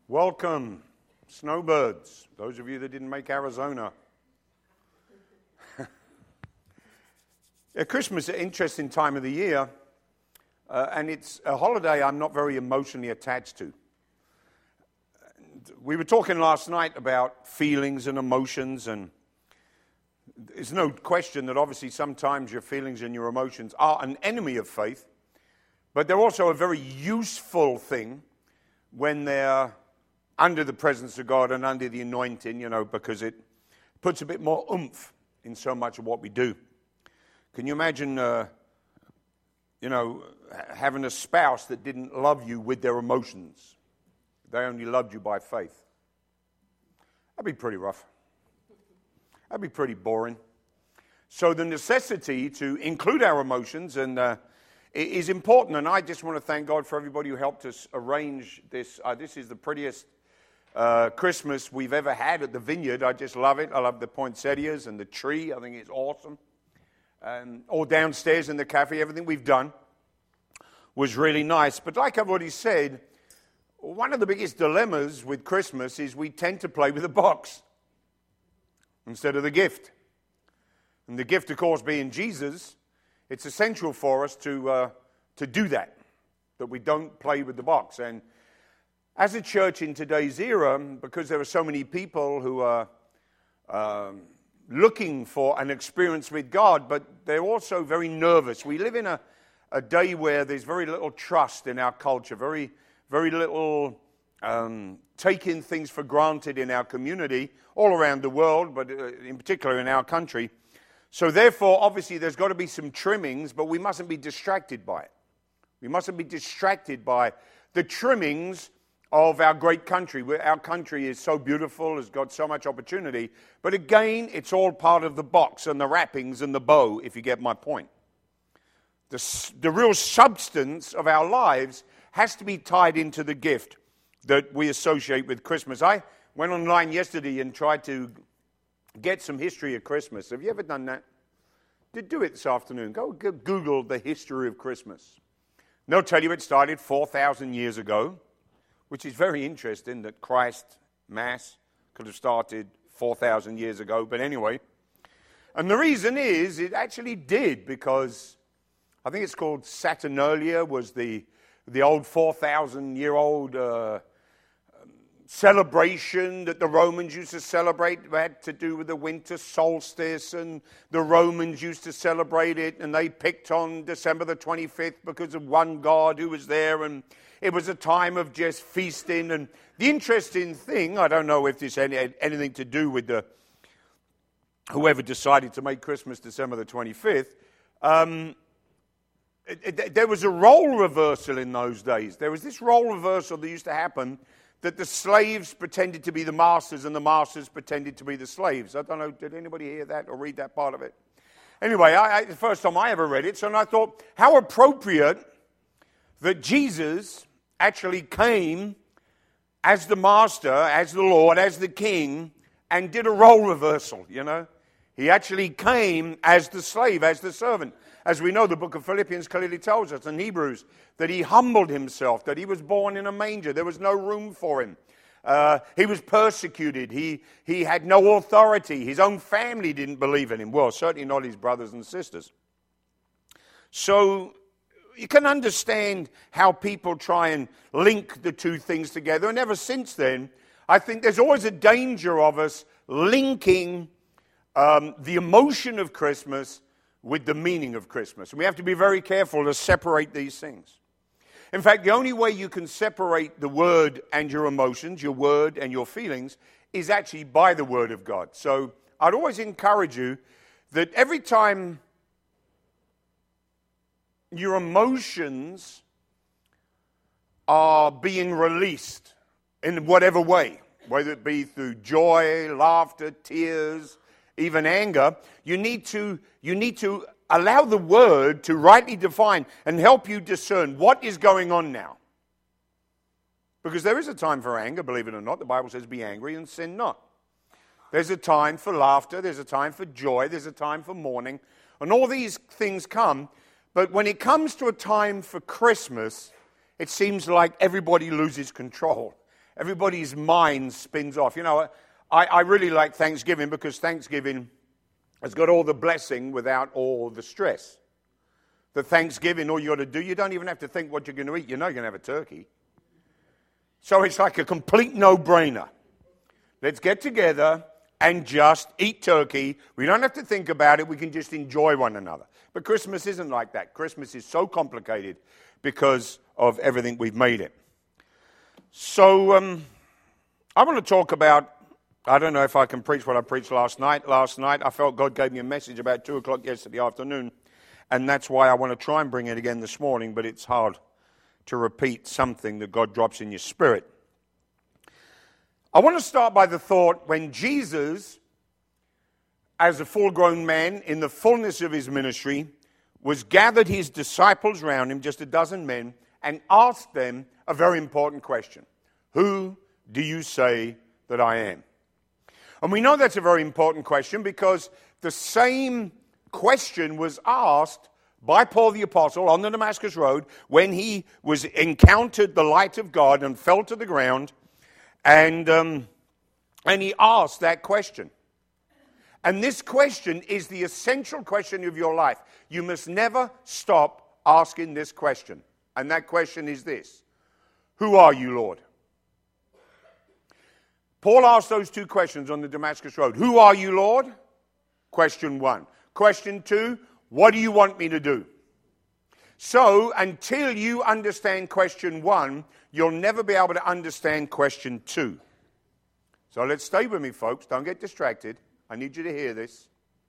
Welcome, snowbirds, those of you that didn't make Arizona. Christmas is an interesting time of the year, and it's a holiday I'm not very emotionally attached to. We were talking last night about feelings and emotions, and there's no question that obviously sometimes your feelings and your emotions are an enemy of faith, but they're also a very useful thing when they're under the presence of God and under the anointing, because it puts a bit more oomph in so much of what we do. Can you imagine, having a spouse that didn't love you with their emotions? They only loved you by faith. That'd be pretty rough. That'd be pretty boring. So the necessity to include our emotions is important, and I just want to thank God for everybody who helped us arrange this. This is the prettiest Christmas we've ever had at the Vineyard. I just love it. I love the poinsettias and the tree. I think it's awesome. All downstairs in the cafe, everything we've done was really nice. But like I've already said, one of the biggest dilemmas with Christmas is we tend to play with the box instead of the gift. And the gift, of course, being Jesus, it's essential for us to do that we don't play with the box. And as a church in today's era, because there are so many people who are looking for an experience with God, but they're also very nervous. We live in a day where there's very little trust in our culture, very, very little taking things for granted in our community, all around the world, but in particular in our country. So therefore, obviously, there's got to be some trimmings, but we mustn't be distracted by it. We mustn't be distracted by the trimmings of our great country. Our country is so beautiful, has got so much opportunity. But again, it's all part of the box and the wrappings and the bow, if you get my point. The real substance of our lives has to be tied into the gift that we associate with Christmas. I went online yesterday and tried to get some history of Christmas. Have you ever done that? Do it this afternoon. Go Google the history of Christmas. And they'll tell you it started 4,000 years ago, which is very interesting that Christ Mass could have started 4,000 years ago. But anyway, and the reason is it actually did, because I think it's called Saturnalia, was the old 4,000-year-old celebration that the Romans used to celebrate. It had to do with the winter solstice, and the Romans used to celebrate it, and they picked on December the 25th because of one god who was there, and it was a time of just feasting. And the interesting thing, I don't know if this had anything to do with whoever decided to make Christmas December the 25th, there was a role reversal in those days. There was this role reversal that used to happen, that the slaves pretended to be the masters and the masters pretended to be the slaves. I don't know, did anybody hear that or read that part of it? Anyway, the first time I ever read it, so I thought, how appropriate that Jesus actually came as the master, as the Lord, as the king, and did a role reversal, He actually came as the slave, as the servant. As we know, the book of Philippians clearly tells us, and Hebrews, that he humbled himself, that he was born in a manger. There was no room for him. He was persecuted. He had no authority. His own family didn't believe in him. Well, certainly not his brothers and sisters. So you can understand how people try and link the two things together. And ever since then, I think there's always a danger of us linking the emotion of Christmas with the meaning of Christmas. And we have to be very careful to separate these things. In fact, the only way you can separate the word and your emotions, your word and your feelings, is actually by the word of God. So I'd always encourage you that every time your emotions are being released in whatever way, whether it be through joy, laughter, tears, even anger, you need to allow the word to rightly define and help you discern what is going on now. Because there is a time for anger, believe it or not. The Bible says be angry and sin not. There's a time for laughter, there's a time for joy, there's a time for mourning, and all these things come. But when it comes to a time for Christmas, it seems like everybody loses control. everybody's mind spins off. You know, I really like Thanksgiving because Thanksgiving has got all the blessing without all the stress. The Thanksgiving, all you got to do, you don't even have to think what you're going to eat. You know you're going to have a turkey. So it's like a complete no-brainer. Let's get together and just eat turkey. We don't have to think about it. We can just enjoy one another. But Christmas isn't like that. Christmas is so complicated because of everything we've made it. So I want to talk about, I don't know if I can preach what I preached last night. Last night I felt God gave me a message about 2 o'clock yesterday afternoon. And that's why I want to try and bring it again this morning, but it's hard to repeat something that God drops in your spirit. I want to start by the thought when Jesus, as a full-grown man in the fullness of his ministry, was gathered his disciples around him, just a dozen men, and asked them a very important question. Who do you say that I am? And we know that's a very important question because the same question was asked by Paul the Apostle on the Damascus Road when he was encountered the light of God and fell to the ground, and he asked that question. And this question is the essential question of your life. You must never stop asking this question. And that question is this: who are you, Lord? Paul asked those 2 questions on the Damascus Road. Who are you, Lord? Question 1. Question 2, what do you want me to do? So, until you understand question 1, you'll never be able to understand question 2. So let's stay with me, folks. Don't get distracted. I need you to hear this.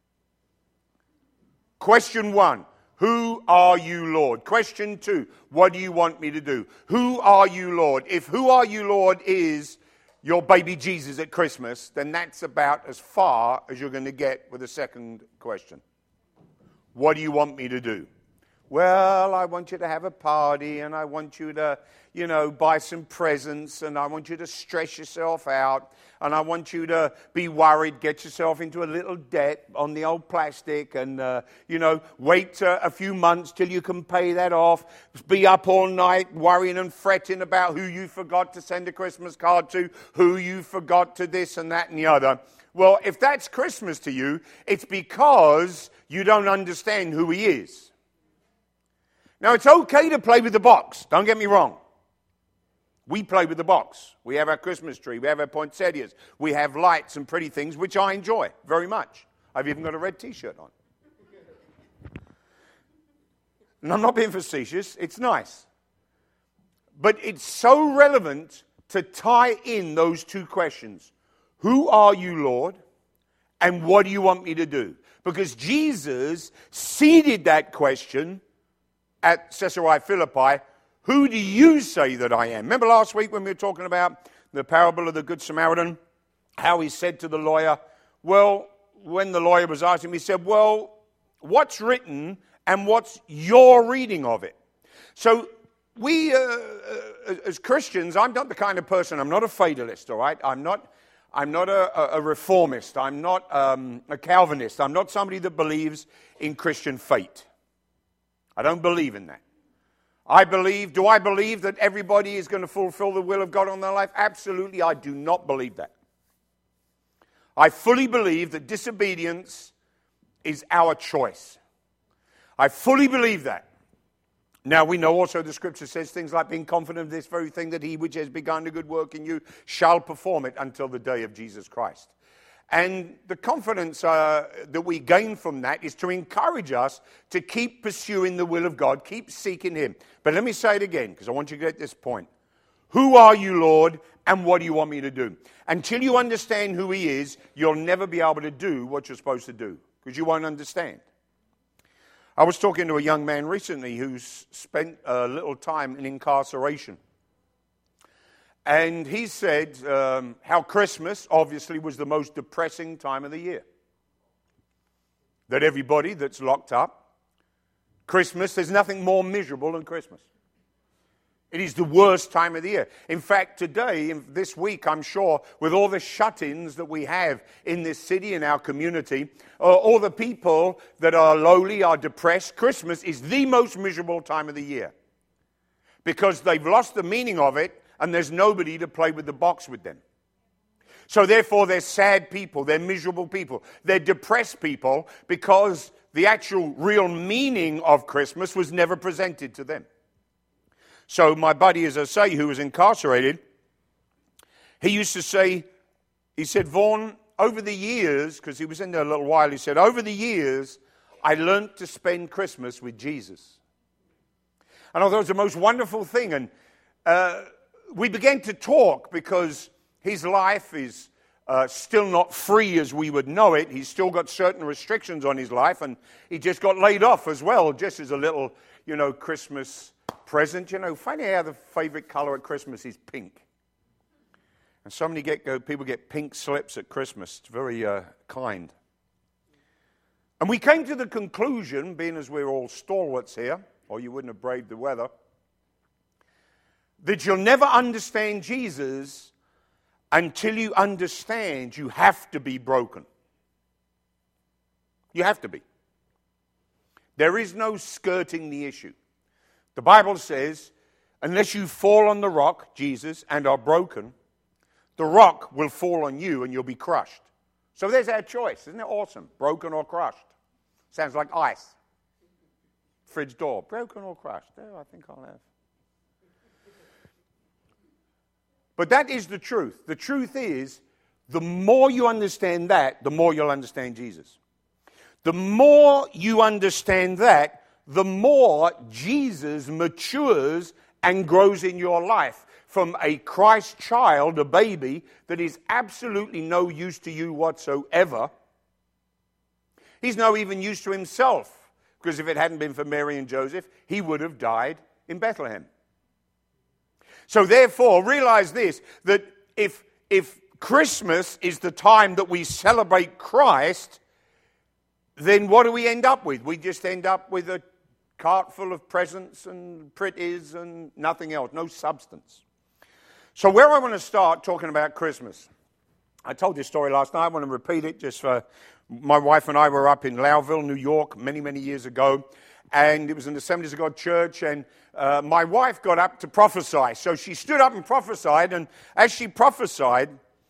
Question 1, who are you, Lord? Question 2, what do you want me to do? Who are you, Lord? If who are you, Lord, is your baby Jesus at Christmas, then that's about as far as you're going to get with the second question. What do you want me to do? Well, I want you to have a party, and I want you to, buy some presents, and I want you to stress yourself out, and I want you to be worried, get yourself into a little debt on the old plastic, and, wait a few months till you can pay that off, be up all night worrying and fretting about who you forgot to send a Christmas card to, who you forgot to this and that and the other. Well, if that's Christmas to you, it's because you don't understand who he is. Now, it's okay to play with the box. Don't get me wrong. We play with the box. We have our Christmas tree. We have our poinsettias. We have lights and pretty things, which I enjoy very much. I've even got a red T-shirt on. And I'm not being facetious. It's nice. But it's so relevant to tie in those 2 questions. Who are you, Lord? And what do you want me to do? Because Jesus seeded that question at Caesarea Philippi. Who do you say that I am? Remember last week when we were talking about the parable of the Good Samaritan? How he said to the lawyer, well, when the lawyer was asking him, he said, well, what's written and what's your reading of it? So we, as Christians, I'm not the kind of person, I'm not a fatalist, all right? I'm not a reformist. I'm not a Calvinist. I'm not somebody that believes in Christian fate. I don't believe in that. Do I believe that everybody is going to fulfill the will of God on their life? Absolutely, I do not believe that. I fully believe that disobedience is our choice. I fully believe that. Now, we know also the Scripture says things like being confident of this very thing, that he which has begun a good work in you shall perform it until the day of Jesus Christ. And the confidence that we gain from that is to encourage us to keep pursuing the will of God, keep seeking him. But let me say it again, because I want you to get this point. Who are you, Lord, and what do you want me to do? Until you understand who he is, you'll never be able to do what you're supposed to do, because you won't understand. I was talking to a young man recently who's spent a little time in incarceration. And he said how Christmas obviously was the most depressing time of the year. That everybody that's locked up, Christmas, there's nothing more miserable than Christmas. It is the worst time of the year. In fact, today, this week, I'm sure, with all the shut-ins that we have in this city, in our community, all the people that are lowly, are depressed, Christmas is the most miserable time of the year. Because they've lost the meaning of it, and there's nobody to play with the box with them. So therefore, they're sad people, they're miserable people, they're depressed people because the actual real meaning of Christmas was never presented to them. So my buddy, as I say, who was incarcerated, he used to say, he said, Vaughan, over the years, because he was in there a little while, he said, over the years, I learned to spend Christmas with Jesus. And I thought it was the most wonderful thing. And we began to talk because his life is still not free as we would know it. He's still got certain restrictions on his life, and he just got laid off as well, just as a little, Christmas present. Funny how the favorite color at Christmas is pink. And so many people get pink slips at Christmas. It's very kind. And we came to the conclusion, being as we're all stalwarts here, or you wouldn't have braved the weather, that you'll never understand Jesus until you understand you have to be broken. You have to be. There is no skirting the issue. The Bible says, unless you fall on the rock, Jesus, and are broken, the rock will fall on you and you'll be crushed. So there's our choice. Isn't it awesome? Broken or crushed. Sounds like ice. Fridge door. Broken or crushed. Oh, I think I'll have. But that is the truth. The truth is, the more you understand that, the more you'll understand Jesus. The more you understand that, the more Jesus matures and grows in your life. From a Christ child, a baby, that is absolutely no use to you whatsoever. He's no even use to himself, because if it hadn't been for Mary and Joseph, he would have died in Bethlehem. So therefore, realize this, that if Christmas is the time that we celebrate Christ, then what do we end up with? We just end up with a cart full of presents and pretties and nothing else, no substance. So where I want to start talking about Christmas, I told this story last night, I want to repeat it just for my wife and I were up in Lowville, New York, many, many years ago, and it was an Assemblies of God church, and my wife got up to prophesy. So she stood up and prophesied, and as she prophesied,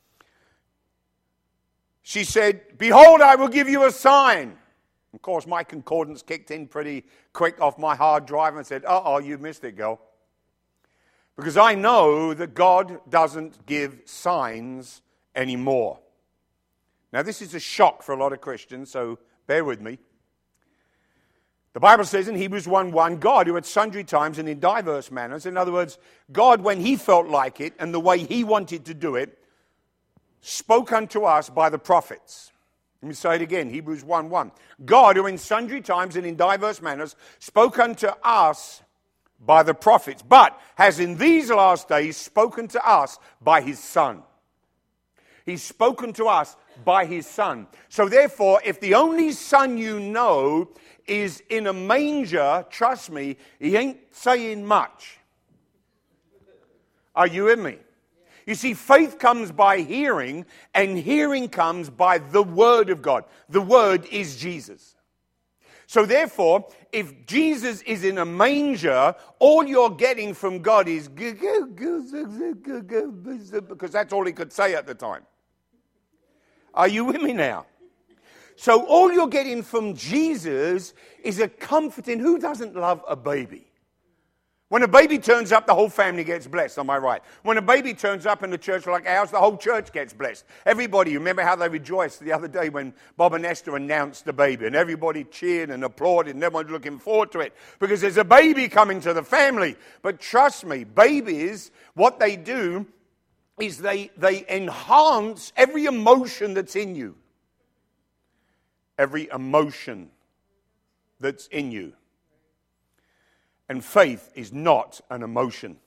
she said, "Behold, I will give you a sign." Of course, my concordance kicked in pretty quick off my hard drive and said, "Uh-oh, you missed it, girl." Because I know that God doesn't give signs anymore. Now, this is a shock for a lot of Christians, so bear with me. The Bible says in Hebrews 1:1, God, who at sundry times and in diverse manners, in other words, God, when he felt like it and the way he wanted to do it, spoke unto us by the prophets. Let me say it again, Hebrews 1:1. God, who in sundry times and in diverse manners, spoke unto us by the prophets, but has in these last days spoken to us by his Son. He's spoken to us by his Son. So therefore, if the only Son you know is in a manger, trust me, he ain't saying much. Are you with me? You see, faith comes by hearing, and hearing comes by the Word of God. The Word is Jesus. So therefore, if Jesus is in a manger, all you're getting from God is because that's all he could say at the time. Are you with me now? So all you're getting from Jesus is a comforting. Who doesn't love a baby? When a baby turns up, the whole family gets blessed, am I right? When a baby turns up in a church like ours, the whole church gets blessed. Everybody, remember how they rejoiced the other day when Bob and Esther announced the baby, and everybody cheered and applauded, and everyone's looking forward to it, because there's a baby coming to the family. But trust me, babies, what they do is they enhance every emotion that's in you. Every emotion that's in you. And faith is not an emotion.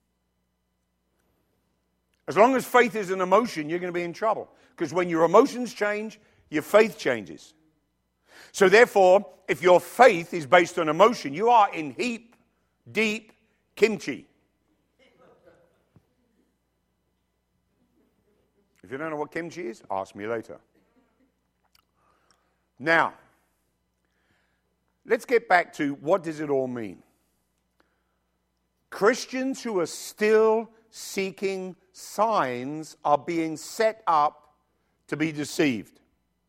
As long as faith is an emotion, you're going to be in trouble. Because when your emotions change, your faith changes. So therefore, if your faith is based on emotion, you are in deep kimchi. If you don't know what kimchi is, ask me later. Now, let's get back to what does it all mean? Christians who are still seeking signs are being set up to be deceived.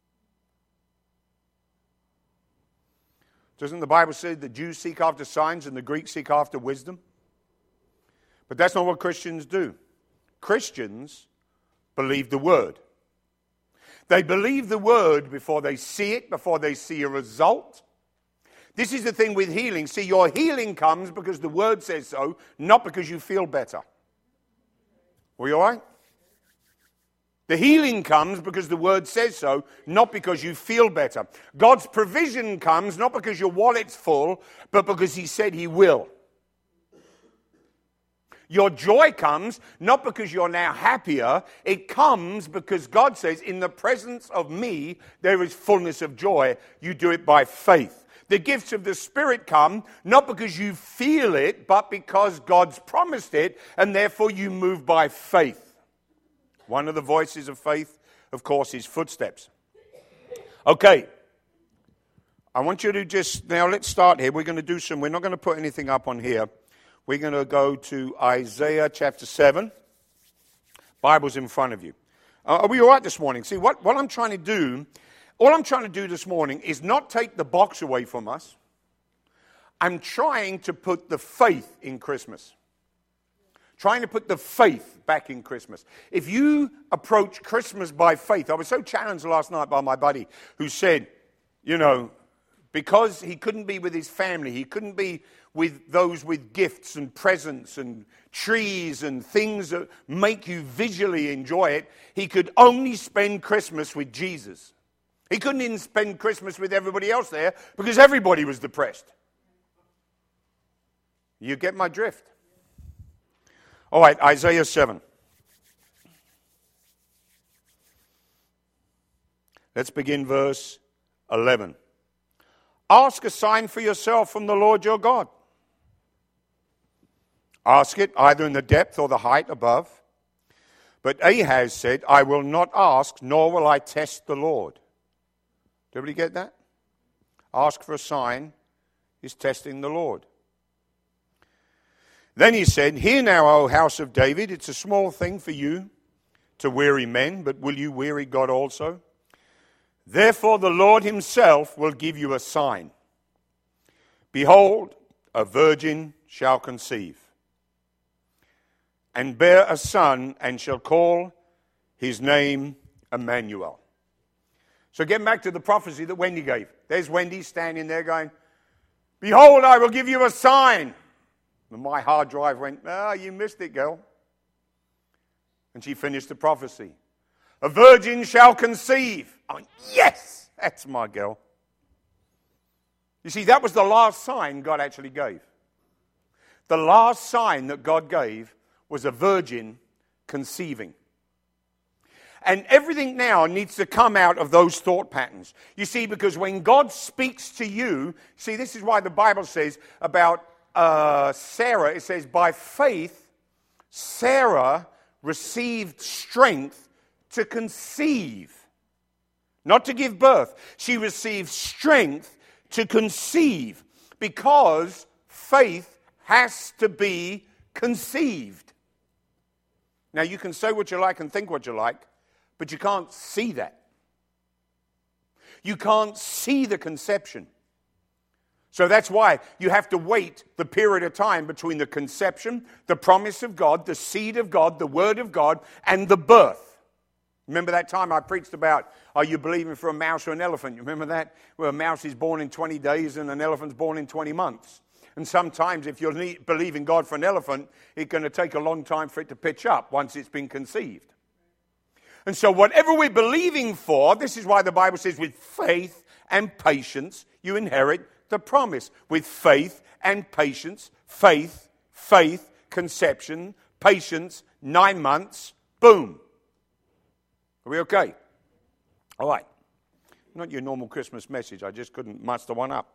Doesn't the Bible say the Jews seek after signs and the Greeks seek after wisdom? But that's not what Christians do. Christians believe the Word. They believe the Word before they see it, before they see a result. This is the thing with healing. See, your healing comes because the Word says so, not because you feel better. Were you all right? The healing comes because the Word says so, not because you feel better. God's provision comes not because your wallet's full, but because He said He will. Your joy comes not because you're now happier. It comes because God says, in the presence of me, there is fullness of joy. You do it by faith. The gifts of the Spirit come not because you feel it, but because God's promised it, and therefore you move by faith. One of the voices of faith, of course, is footsteps. Okay. I want you to now let's start here. We're going to do we're not going to put anything up on here. We're going to go to Isaiah chapter 7. Bible's in front of you. Are we all right this morning? See, what I'm trying to do, all I'm trying to do this morning is not take the box away from us. I'm trying to put the faith in Christmas. Trying to put the faith back in Christmas. If you approach Christmas by faith, I was so challenged last night by my buddy who said, because he couldn't be with his family, he couldn't be with those with gifts and presents and trees and things that make you visually enjoy it, he could only spend Christmas with Jesus. He couldn't even spend Christmas with everybody else there because everybody was depressed. You get my drift? All right, Isaiah 7. Let's begin verse 11. Ask a sign for yourself from the Lord your God. Ask it either in the depth or the height above. But Ahaz said, I will not ask, nor will I test the Lord. Did everybody get that? Ask for a sign is testing the Lord. Then he said, Hear now, O house of David, it's a small thing for you to weary men, but will you weary God also? Therefore the Lord himself will give you a sign. Behold, a virgin shall conceive, and bear a son, and shall call his name Emmanuel. So getting back to the prophecy that Wendy gave. There's Wendy standing there going, Behold, I will give you a sign. And my hard drive went, you missed it, girl. And she finished the prophecy. A virgin shall conceive. I went, yes, that's my girl. You see, that was the last sign God actually gave. The last sign that God gave was a virgin conceiving. And everything now needs to come out of those thought patterns. You see, because when God speaks to you, see, this is why the Bible says about Sarah, it says, by faith, Sarah received strength to conceive, not to give birth. She received strength to conceive because faith has to be conceived. Now, you can say what you like and think what you like, but you can't see that. You can't see the conception. So that's why you have to wait the period of time between the conception, the promise of God, the seed of God, the word of God, and the birth. Remember that time I preached about, are you believing for a mouse or an elephant? You remember that? Where a mouse is born in 20 days and an elephant's born in 20 months. And sometimes if you're believing God for an elephant, it's going to take a long time for it to pitch up once it's been conceived. And so whatever we're believing for, this is why the Bible says with faith and patience you inherit the promise. With faith and patience, faith, conception, patience, 9 months, boom. Are we okay? All right. Not your normal Christmas message. I just couldn't muster one up.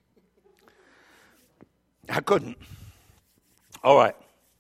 I couldn't. All right.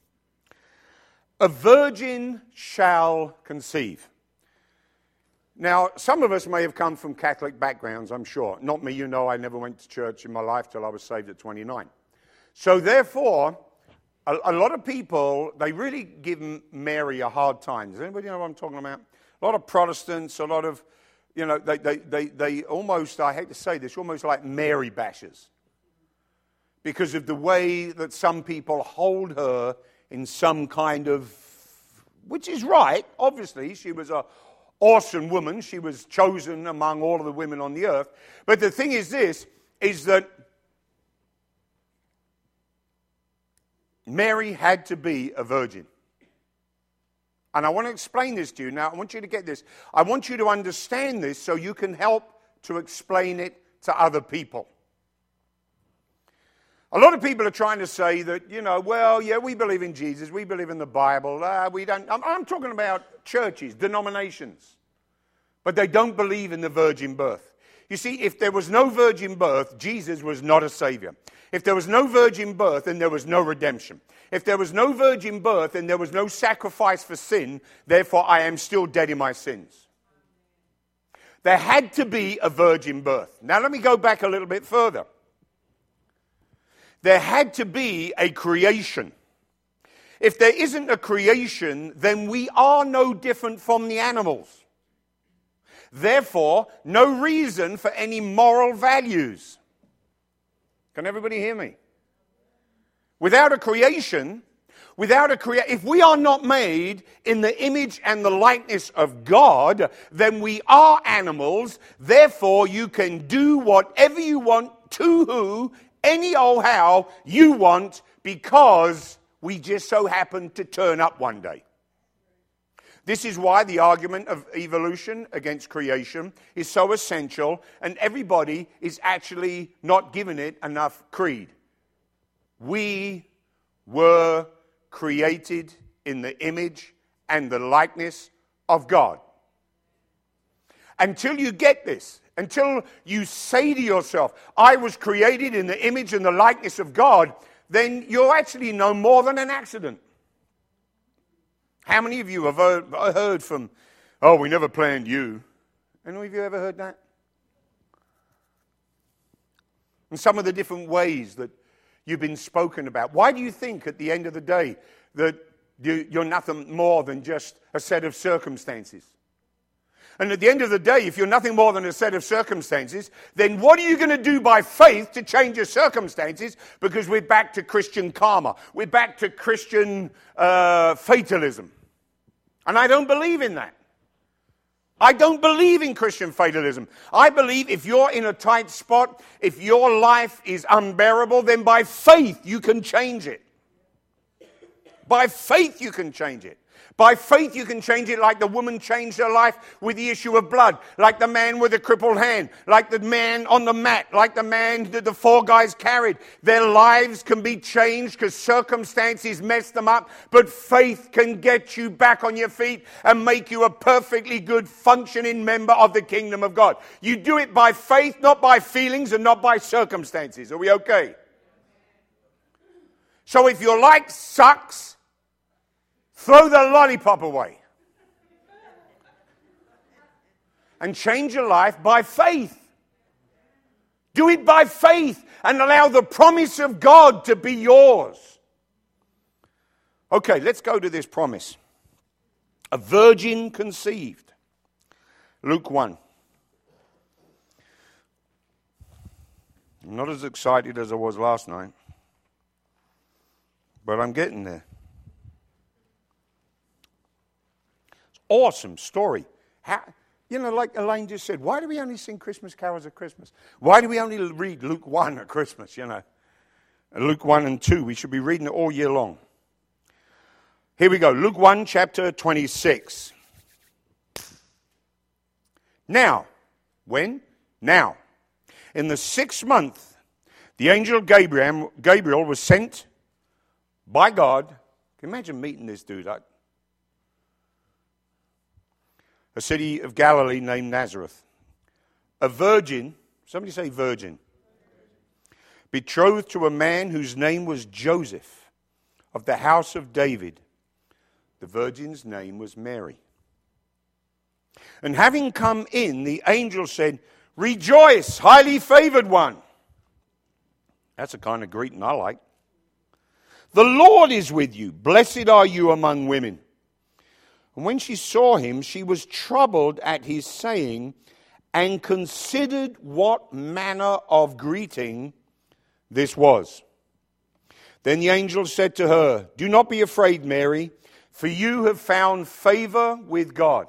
A virgin shall conceive. Now, some of us may have come from Catholic backgrounds, I'm sure. Not me, I never went to church in my life till I was saved at 29. So therefore, a lot of people, they really give Mary a hard time. Does anybody know what I'm talking about? A lot of Protestants, a lot of, they almost, I hate to say this, almost like Mary bashers. Because of the way that some people hold her in some kind of, which is right, obviously. She was an awesome woman. She was chosen among all of the women on the earth. But the thing is this, is that Mary had to be a virgin. And I want to explain this to you. Now, I want you to get this. I want you to understand this so you can help to explain it to other people. A lot of people are trying to say that, we believe in Jesus, we believe in the Bible, we don't. I'm talking about churches, denominations. But they don't believe in the virgin birth. You see, if there was no virgin birth, Jesus was not a savior. If there was no virgin birth, then there was no redemption. If there was no virgin birth, then there was no sacrifice for sin. Therefore, I am still dead in my sins. There had to be a virgin birth. Now, let me go back a little bit further. There had to be a creation. If there isn't a creation, then we are no different from the animals. Therefore, no reason for any moral values. Can everybody hear me? Without a creation, if we are not made in the image and the likeness of God, then we are animals. Therefore, you can do whatever you want to who, any old how you want, because we just so happen to turn up one day. This is why the argument of evolution against creation is so essential, and everybody is actually not giving it enough creed. We were created in the image and the likeness of God. Until you get this, until you say to yourself, I was created in the image and the likeness of God, then you're actually no more than an accident. How many of you have heard from, we never planned you? Any of you ever heard that? And some of the different ways that you've been spoken about. Why do you think at the end of the day that you're nothing more than just a set of circumstances? And at the end of the day, if you're nothing more than a set of circumstances, then what are you going to do by faith to change your circumstances? Because we're back to Christian karma. We're back to Christian fatalism. And I don't believe in that. I don't believe in Christian fatalism. I believe if you're in a tight spot, if your life is unbearable, then by faith you can change it. By faith you can change it. By faith you can change it like the woman changed her life with the issue of blood, like the man with the crippled hand, like the man on the mat, like the man that the four guys carried. Their lives can be changed because circumstances mess them up, but faith can get you back on your feet and make you a perfectly good functioning member of the kingdom of God. You do it by faith, not by feelings and not by circumstances. Are we okay? So if your life sucks, throw the lollipop away and change your life by faith. Do it by faith and allow the promise of God to be yours. Okay, let's go to this promise. A virgin conceived. Luke 1. I'm not as excited as I was last night, but I'm getting there. Awesome story. Like Elaine just said, why do we only sing Christmas carols at Christmas? Why do we only read Luke 1 at Christmas, Luke 1 and 2, we should be reading it all year long. Here we go, Luke 1, chapter 26. Now, when? Now. In the 6th month, the angel Gabriel was sent by God. Can you imagine meeting this dude? A city of Galilee named Nazareth. A virgin, somebody say virgin, betrothed to a man whose name was Joseph, of the house of David. The virgin's name was Mary. And having come in, the angel said, Rejoice, highly favored one. That's the kind of greeting I like. The Lord is with you. Blessed are you among women. And when she saw him, she was troubled at his saying, and considered what manner of greeting this was. Then the angel said to her, do not be afraid, Mary, for you have found favor with God.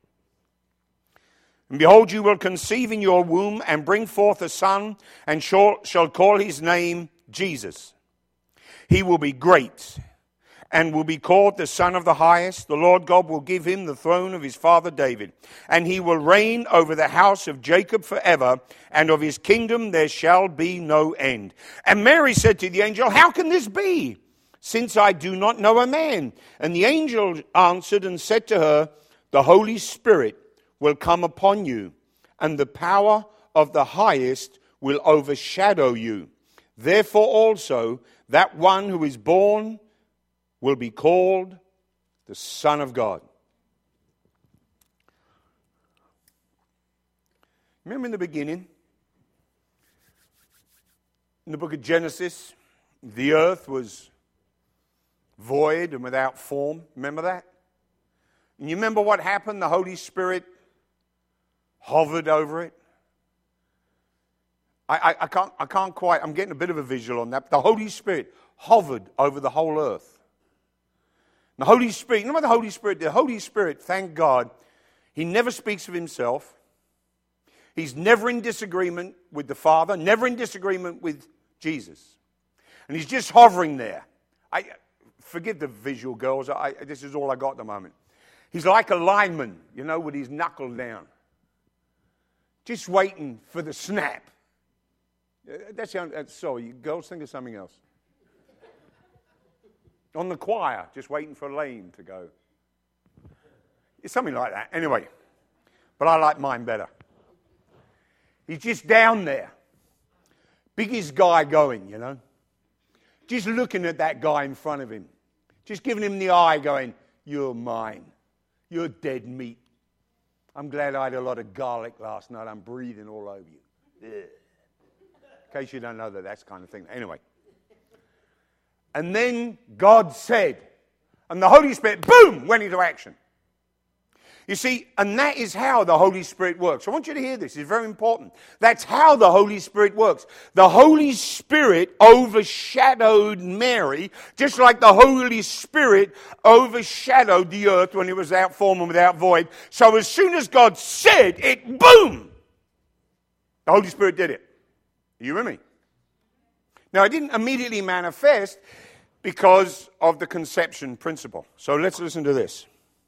And behold, you will conceive in your womb and bring forth a son, and shall call his name Jesus. He will be great and will be called the Son of the Highest. The Lord God will give him the throne of his father David, and he will reign over the house of Jacob forever, and of his kingdom there shall be no end. And Mary said to the angel, how can this be, since I do not know a man? And the angel answered and said to her, the Holy Spirit will come upon you, and the power of the Highest will overshadow you. Therefore also that one who is born will be called the Son of God. Remember in the beginning, in the book of Genesis, the earth was void and without form. Remember that? And you remember what happened? The Holy Spirit hovered over it. I can't quite, I'm getting a bit of a visual on that. But the Holy Spirit hovered over the whole earth. The Holy Spirit, you know what the Holy Spirit did? The Holy Spirit, thank God, he never speaks of himself. He's never in disagreement with the Father, never in disagreement with Jesus. And he's just hovering there. Forgive the visual, girls. This is all I got at the moment. He's like a lineman, you know, with his knuckle down. Just waiting for the snap. Sorry, girls, think of something else. On the choir, just waiting for a lane to go. It's something like that. Anyway, but I like mine better. He's just down there. Biggest guy going, you know. Just looking at that guy in front of him. Just giving him the eye going, you're mine. You're dead meat. I'm glad I had a lot of garlic last night. I'm breathing all over you. Ugh. In case you don't know that's kind of thing. Anyway. And then God said, and the Holy Spirit, boom, went into action. You see, and that is how the Holy Spirit works. I want you to hear this. It's very important. That's how the Holy Spirit works. The Holy Spirit overshadowed Mary, just like the Holy Spirit overshadowed the earth when it was without form and without void. So as soon as God said it, boom, the Holy Spirit did it. Are you with me? Now, it didn't immediately manifest because of the conception principle. So let's listen to this.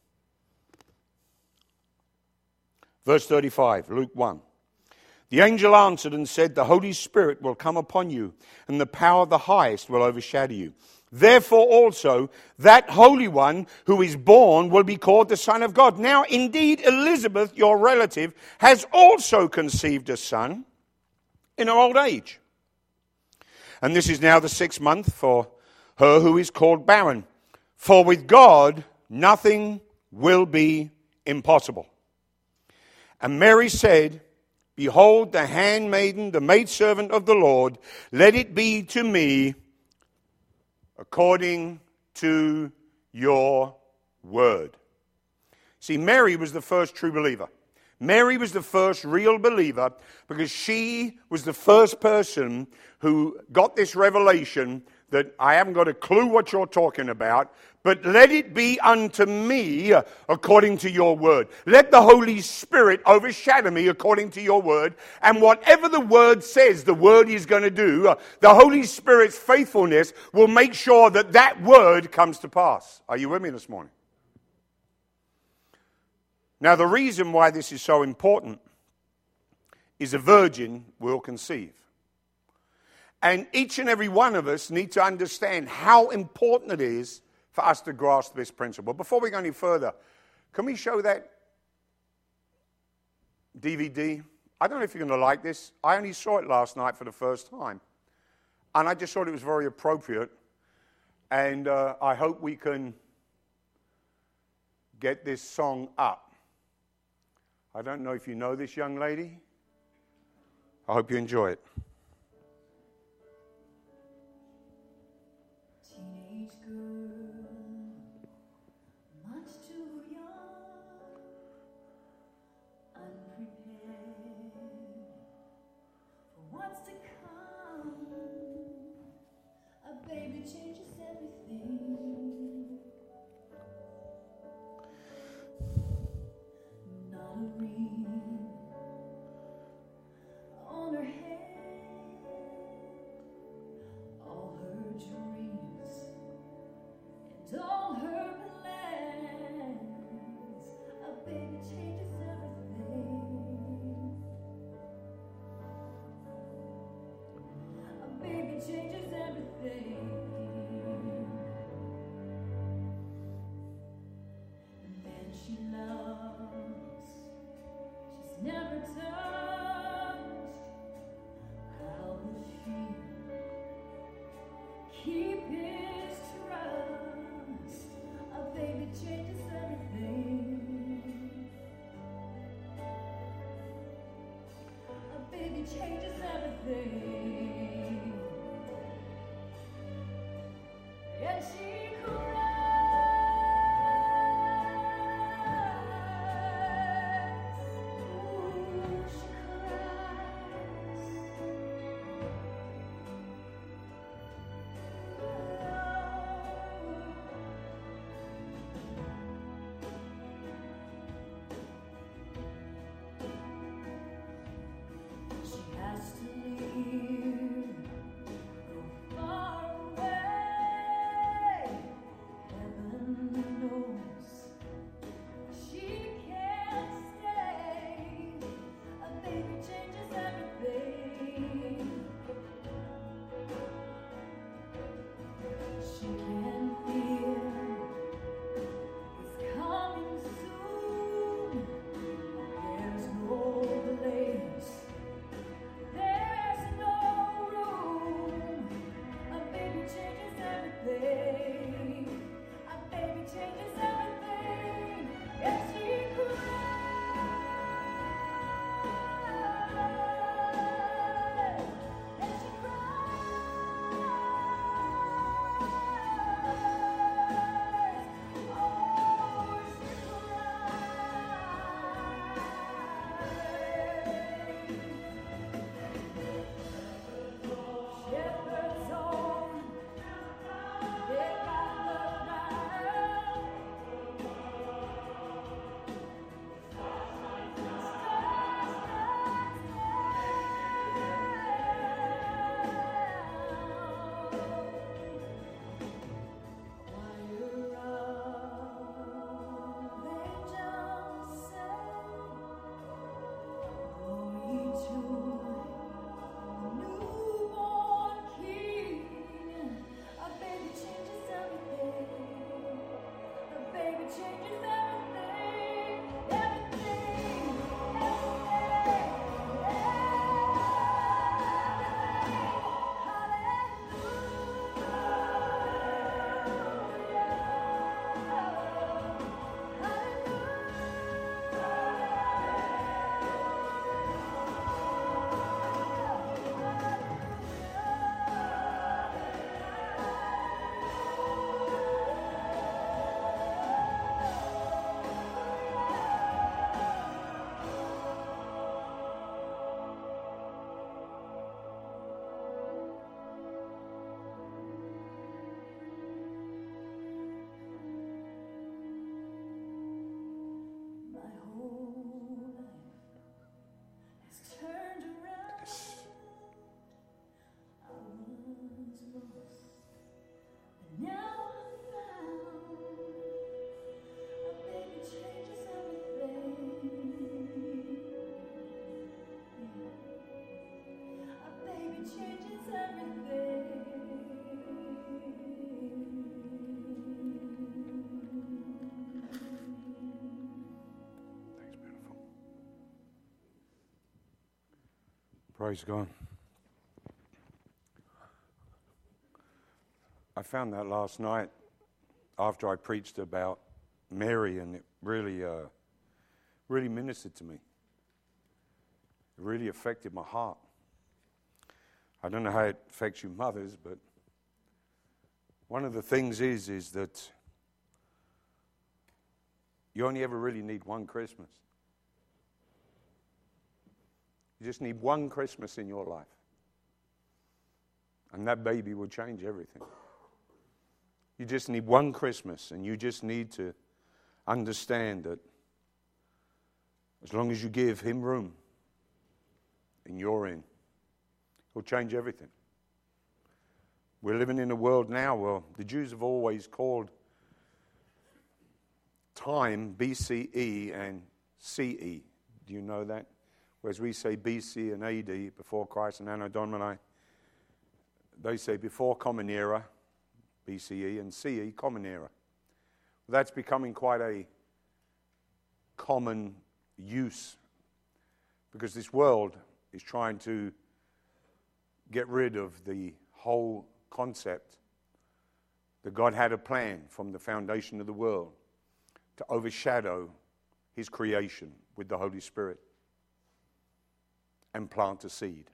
Verse 35, Luke 1. The angel answered and said, the Holy Spirit will come upon you, and the power of the Highest will overshadow you. Therefore also, that Holy One who is born will be called the Son of God. Now, indeed, Elizabeth, your relative, has also conceived a son in her old age. And this is now the 6th month for her who is called barren. For with God, nothing will be impossible. And Mary said, behold, the handmaiden, the maidservant of the Lord, let it be to me according to your word. See, Mary was the first true believer. Mary was the first real believer because she was the first person who got this revelation that I haven't got a clue what you're talking about, but let it be unto me according to your word. Let the Holy Spirit overshadow me according to your word, and whatever the word says the word is going to do, the Holy Spirit's faithfulness will make sure that that word comes to pass. Are you with me this morning? Now, the reason why this is so important is a virgin will conceive. And each and every one of us need to understand how important it is for us to grasp this principle. Before we go any further, can we show that DVD? I don't know if you're going to like this. I only saw it last night for the first time. And I just thought it was very appropriate. And I hope we can get this song up. I don't know if you know this young lady. I hope you enjoy it. Changes everything, and she cries. Ooh, she cries. She has to leave, go far away. Heaven knows she can't stay. A baby changes everything. She can feel it's coming soon. There's no place. There's no room. A baby changes everything. A baby changes everything. And she cries. And she cries. Oh, she cries. Shepherds on, they got the light. Choir of angels sing, glory to the newborn King. A baby changes everything. A baby changes everything. Everything. My whole life has turned around. I was lost, but now I'm found. A baby changes everything. A baby changes everything. Thanks, beautiful. Praise God. I found that last night after I preached about Mary, and it really, really ministered to me. It really affected my heart. I don't know how it affects you mothers, but one of the things is that you only ever really need one Christmas. You just need one Christmas in your life. And that baby will change everything. You just need one Christmas, and you just need to understand that as long as you give him room and you're in, he'll change everything. We're living in a world now where the Jews have always called time BCE and CE. Do you know that? Whereas we say BC and AD, before Christ and Anno Domini, they say before Common Era, BCE, and CE, Common Era. Well, that's becoming quite a common use Because this world is trying to get rid of the whole concept that God had a plan from the foundation of the world to overshadow his creation with the Holy Spirit and plant a seed.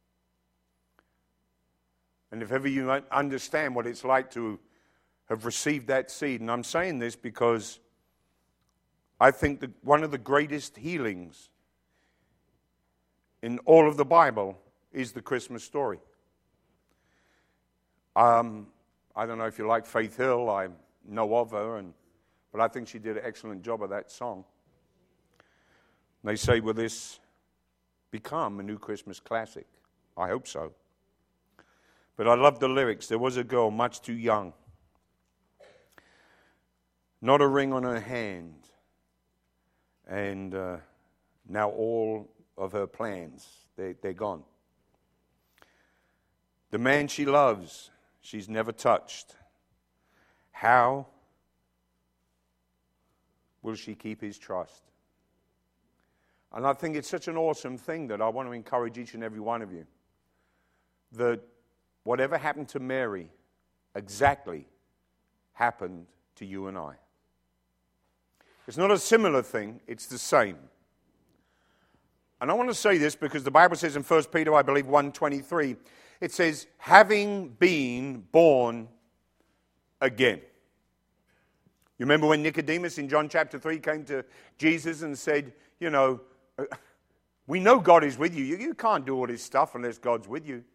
And if ever you understand what it's like to have received that seed, and I'm saying this because I think that one of the greatest healings in all of the Bible is the Christmas story. I don't know if you like Faith Hill. I know of her, but I think she did an excellent job of that song. They say, will this become a new Christmas classic? I hope so. But I love the lyrics. There was a girl much too young, not a ring on her hand, and now all of her plans, they're gone. The man she loves, she's never touched. How will she keep his trust? And I think it's such an awesome thing that I want to encourage each and every one of you that whatever happened to Mary exactly happened to you and I. It's not a similar thing, it's the same. And I want to say this because the Bible says in 1 Peter, I believe 1:23, it says, having been born again. You remember when Nicodemus in John chapter 3 came to Jesus and said, you know, we know God is with you. You can't do all this stuff unless God's with you.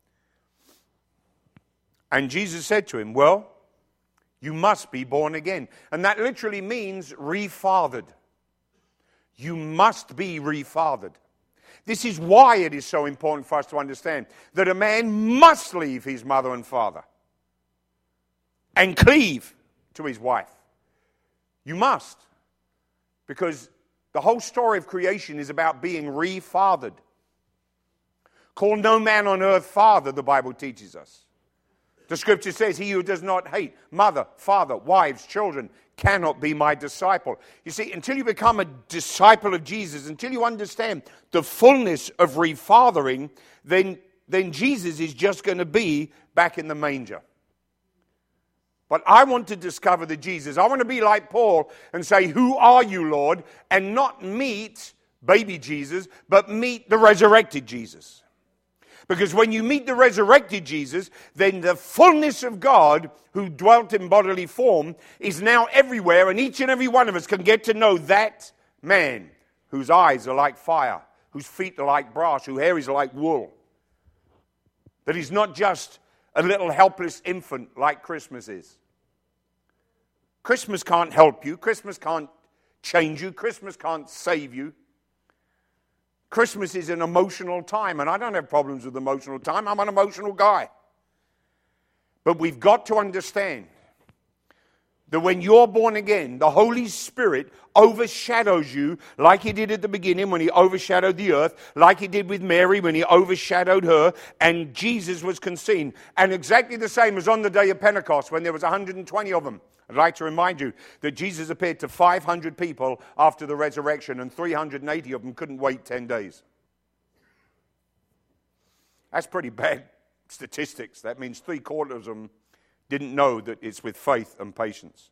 And Jesus said to him, well, you must be born again. And that literally means refathered. You must be refathered. This is why it is so important for us to understand that a man must leave his mother and father and cleave to his wife. You must. Because the whole story of creation is about being refathered. Call no man on earth father, the Bible teaches us. The scripture says, he who does not hate mother, father, wives, children, cannot be my disciple. You see, until you become a disciple of Jesus, until you understand the fullness of refathering, then Jesus is just going to be back in the manger. But I want to discover the Jesus. I want to be like Paul and say, who are you, Lord? And not meet baby Jesus, but meet the resurrected Jesus. Because when you meet the resurrected Jesus, then the fullness of God who dwelt in bodily form is now everywhere, and each and every one of us can get to know that man whose eyes are like fire, whose feet are like brass, whose hair is like wool. That he's not just a little helpless infant like Christmas is. Christmas can't help you. Christmas can't change you. Christmas can't save you. Christmas is an emotional time, and I don't have problems with emotional time. I'm an emotional guy. But we've got to understand that when you're born again, the Holy Spirit overshadows you like he did at the beginning when he overshadowed the earth, like he did with Mary when he overshadowed her, and Jesus was conceived. And exactly the same as on the day of Pentecost when there was 120 of them. I'd like to remind you that Jesus appeared to 500 people after the resurrection, and 380 of them couldn't wait 10 days. That's pretty bad statistics. That means 3/4 of them didn't know that it's with faith and patience.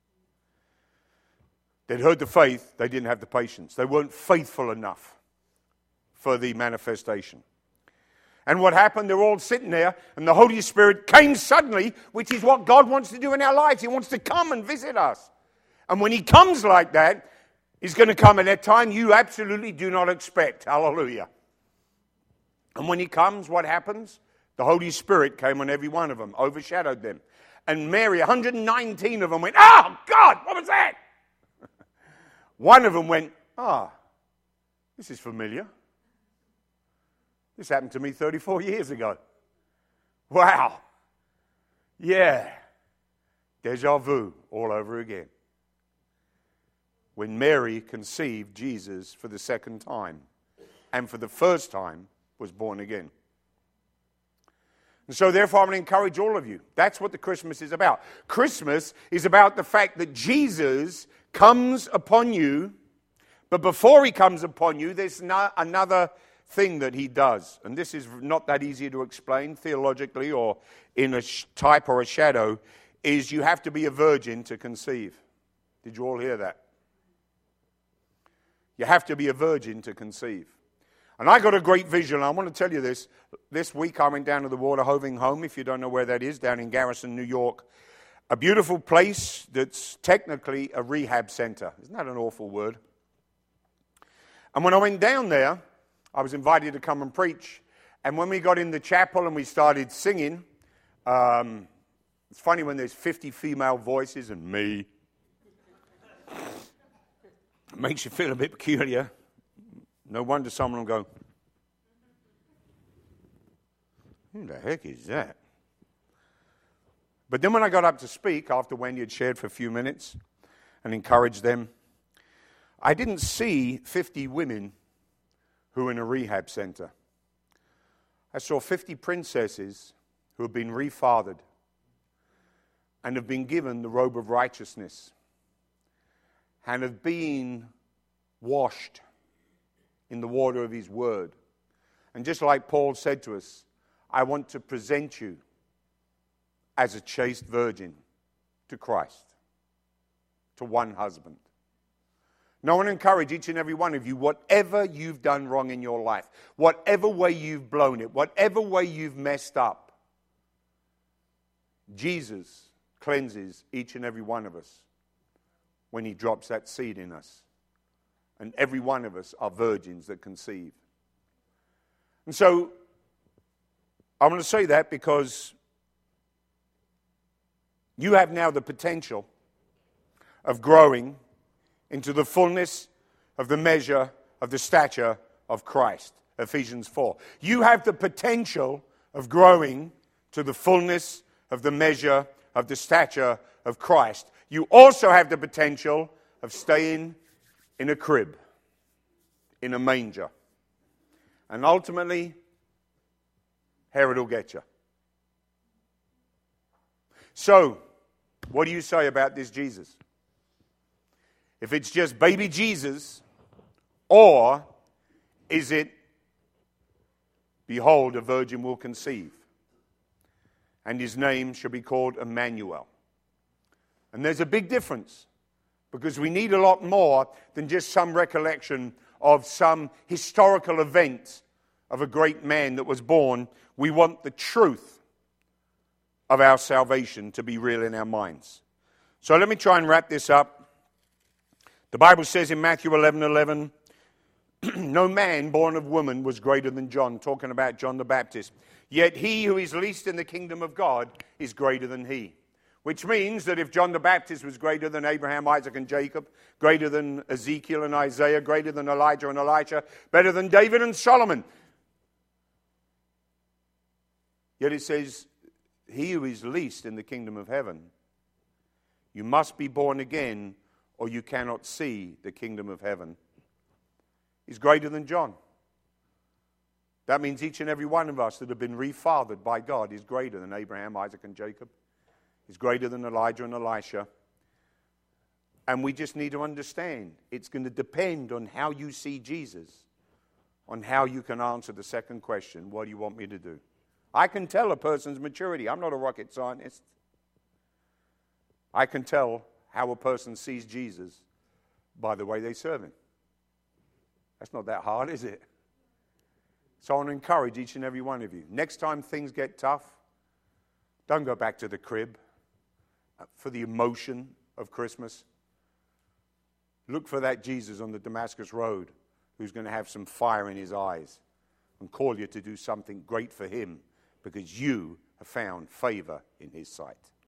They'd heard the faith, they didn't have the patience. They weren't faithful enough for the manifestation. And what happened? They're all sitting there, and the Holy Spirit came suddenly, which is what God wants to do in our lives. He wants to come and visit us. And when he comes like that, he's going to come at that time you absolutely do not expect. Hallelujah. And when he comes, what happens? The Holy Spirit came on every one of them, overshadowed them. And Mary, 119 of them went, oh, God, what was that? One of them went, this is familiar. This happened to me 34 years ago. Wow. Yeah. Deja vu all over again. When Mary conceived Jesus for the second time, and for the first time was born again. And so therefore I'm going to encourage all of you. That's what the Christmas is about. Christmas is about the fact that Jesus comes upon you, But before he comes upon you, there's another thing that he does. And this is not that easy to explain theologically or in a type or a shadow, is you have to be a virgin to conceive. Did you all hear that? You have to be a virgin to conceive. And I got a great vision. I want to tell you this. This week I went down to the Waterhoving Home, if you don't know where that is, down in Garrison, New York. A beautiful place that's technically a rehab center. Isn't that an awful word? And when I went down there, I was invited to come and preach. And when we got in the chapel and we started singing, it's funny when there's 50 female voices and me. It makes you feel a bit peculiar. No wonder someone will go, who the heck is that? But then when I got up to speak, after Wendy had shared for a few minutes and encouraged them, I didn't see 50 women who were in a rehab center. I saw 50 princesses who have been refathered and have been given the robe of righteousness and have been washed in the water of his word. And just like Paul said to us, I want to present you as a chaste virgin to Christ, to one husband. Now I want to encourage each and every one of you, whatever you've done wrong in your life, whatever way you've blown it, whatever way you've messed up, Jesus cleanses each and every one of us when he drops that seed in us. And every one of us are virgins that conceive. And so, I want to say that because you have now the potential of growing into the fullness of the measure of the stature of Christ. Ephesians 4. You have the potential of growing to the fullness of the measure of the stature of Christ. You also have the potential of staying in a crib, in a manger. And ultimately, Herod will get you. So, what do you say about this Jesus? If it's just baby Jesus, or is it, behold, a virgin will conceive, and his name shall be called Emmanuel. And there's a big difference, because we need a lot more than just some recollection of some historical event of a great man that was born. We want the truth of our salvation to be real in our minds. So let me try and wrap this up. The Bible says in Matthew 11:11, no man born of woman was greater than John, talking about John the Baptist. Yet he who is least in the kingdom of God is greater than he. Which means that if John the Baptist was greater than Abraham, Isaac, and Jacob, greater than Ezekiel and Isaiah, greater than Elijah and Elisha, better than David and Solomon. Yet it says, he who is least in the kingdom of heaven, you must be born again or you cannot see the kingdom of heaven. He's greater than John. That means each and every one of us that have been refathered by God is greater than Abraham, Isaac, and Jacob. He's greater than Elijah and Elisha. And we just need to understand it's going to depend on how you see Jesus, on how you can answer the second question, what do you want me to do? I can tell a person's maturity. I'm not a rocket scientist. I can tell how a person sees Jesus by the way they serve him. That's not that hard, is it? So I want to encourage each and every one of you. Next time things get tough, don't go back to the crib for the emotion of Christmas. Look for that Jesus on the Damascus Road who's going to have some fire in his eyes and call you to do something great for him because you have found favor in his sight.